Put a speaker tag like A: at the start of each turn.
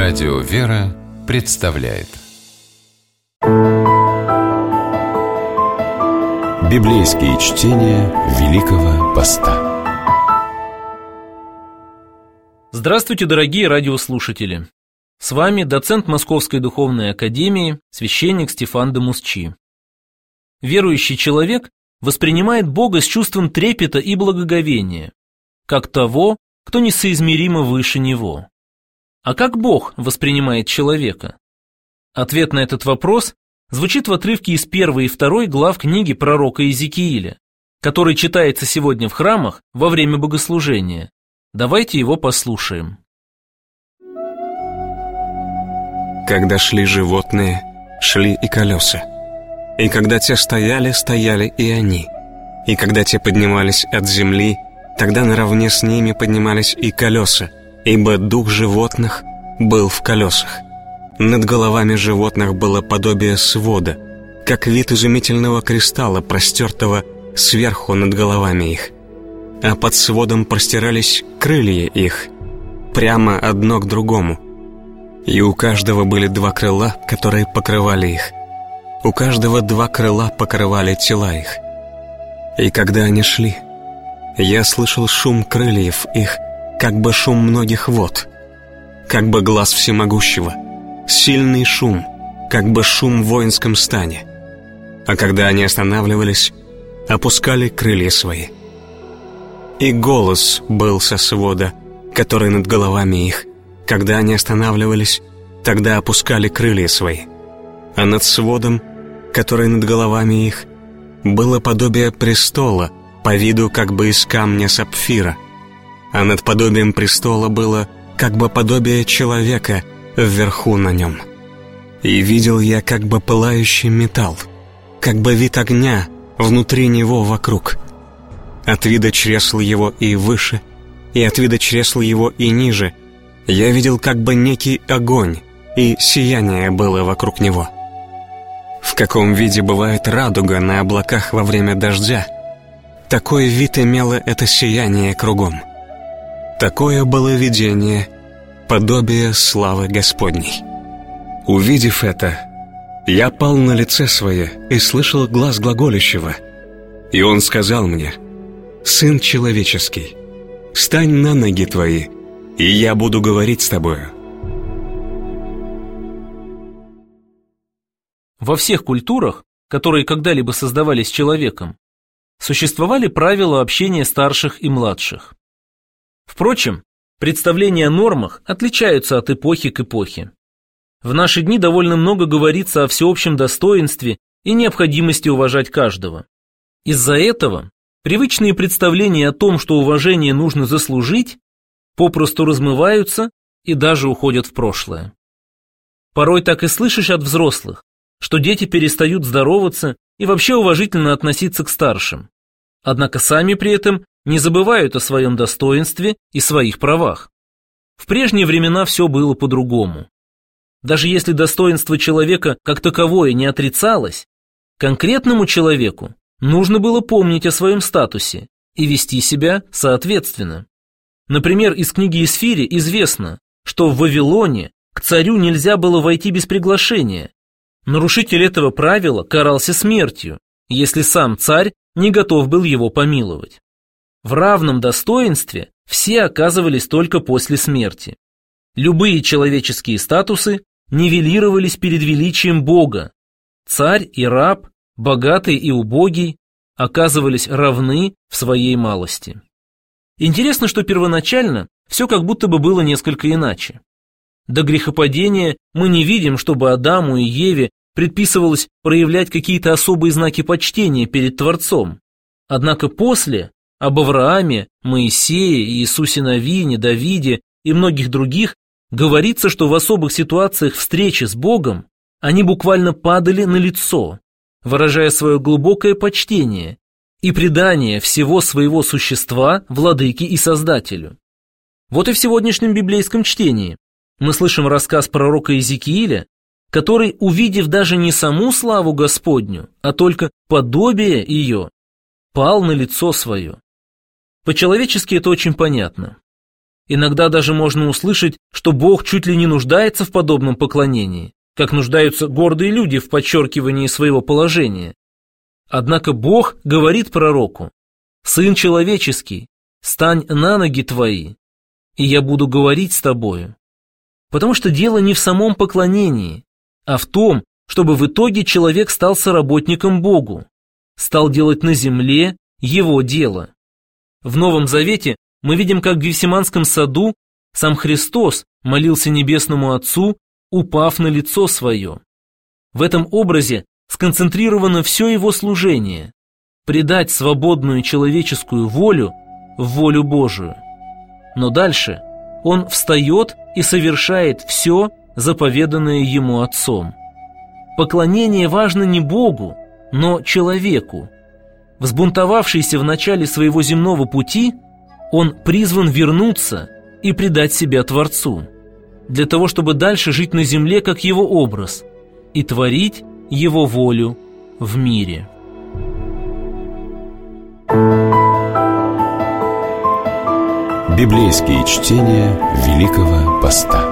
A: Радио «Вера» представляет Библейские чтения Великого Поста.
B: Здравствуйте, дорогие радиослушатели! С вами доцент Московской Духовной Академии, священник Стефан де Мусчи. Верующий человек воспринимает Бога с чувством трепета и благоговения, как того, кто несоизмеримо выше него. А как Бог воспринимает человека? Ответ на этот вопрос звучит в отрывке из 1 и 2 глав книги пророка Иезекииля, который читается сегодня в храмах во время богослужения. Давайте его послушаем.
C: Когда шли животные, шли и колеса. И когда те стояли, стояли и они. И когда те поднимались от земли, тогда наравне с ними поднимались и колеса, ибо дух животных был в колесах. Над головами животных было подобие свода, как вид изумительного кристалла, простертого сверху над головами их. А под сводом простирались крылья их, прямо одно к другому. И у каждого были 2 крыла, которые покрывали их. У каждого 2 крыла покрывали тела их. И когда они шли, я слышал шум крыльев их, как бы шум многих вод, как бы глас всемогущего, сильный шум, как бы шум в воинском стане. А когда они останавливались, опускали крылья свои. И голос был со свода, который над головами их. Когда они останавливались, тогда опускали крылья свои. А над сводом, который над головами их, было подобие престола, по виду как бы из камня сапфира. А над подобием престола было как бы подобие человека вверху на нем. И видел я как бы пылающий металл, как бы вид огня внутри него вокруг. От вида чресл его и выше, и от вида чресл его и ниже я видел как бы некий огонь, и сияние было вокруг него. В каком виде бывает радуга на облаках во время дождя, такой вид имело это сияние кругом. Такое было видение, подобие славы Господней. Увидев это, я пал на лице свое и слышал глас глаголющего. И он сказал мне: «Сын человеческий, встань на ноги твои, и я буду говорить с тобою».
B: Во всех культурах, которые когда-либо создавались человеком, существовали правила общения старших и младших. Впрочем, представления о нормах отличаются от эпохи к эпохе. В наши дни довольно много говорится о всеобщем достоинстве и необходимости уважать каждого. Из-за этого привычные представления о том, что уважение нужно заслужить, попросту размываются и даже уходят в прошлое. Порой так и слышишь от взрослых, что дети перестают здороваться и вообще уважительно относиться к старшим. Однако сами при этом не забывают о своем достоинстве и своих правах. В прежние времена все было по-другому. Даже если достоинство человека как таковое не отрицалось, конкретному человеку нужно было помнить о своем статусе и вести себя соответственно. Например, из книги Исфири известно, что в Вавилоне к царю нельзя было войти без приглашения. Нарушитель этого правила карался смертью, если сам царь не готов был его помиловать. В равном достоинстве все оказывались только после смерти. Любые человеческие статусы нивелировались перед величием Бога. Царь и раб, богатый и убогий оказывались равны в своей малости. Интересно, что первоначально все как будто бы было несколько иначе. До грехопадения мы не видим, чтобы Адаму и Еве предписывалось проявлять какие-то особые знаки почтения перед Творцом. Однако после, об Аврааме, Моисее, Иисусе Навине, Давиде и многих других, говорится, что в особых ситуациях встречи с Богом они буквально падали на лицо, выражая свое глубокое почтение и предание всего своего существа Владыке и Создателю. Вот и в сегодняшнем библейском чтении мы слышим рассказ пророка Иезекииля, который, увидев даже не саму славу Господню, а только подобие ее, пал на лицо свое. По-человечески это очень понятно. Иногда даже можно услышать, что Бог чуть ли не нуждается в подобном поклонении, как нуждаются гордые люди в подчеркивании своего положения. Однако Бог говорит пророку: «Сын человеческий, стань на ноги твои, и я буду говорить с тобою». Потому что дело не в самом поклонении, а в том, чтобы в итоге человек стал соработником Богу, стал делать на земле Его дело. В Новом Завете мы видим, как в Гефсиманском саду сам Христос молился Небесному Отцу, упав на лицо свое. В этом образе сконцентрировано все Его служение – предать свободную человеческую волю в волю Божию. Но дальше Он встает и совершает все, заповеданное Ему Отцом. Поклонение важно не Богу, но человеку. Взбунтовавшийся в начале своего земного пути, он призван вернуться и предать себя Творцу, для того, чтобы дальше жить на земле как Его образ и творить Его волю в мире.
A: Библейские чтения Великого Поста.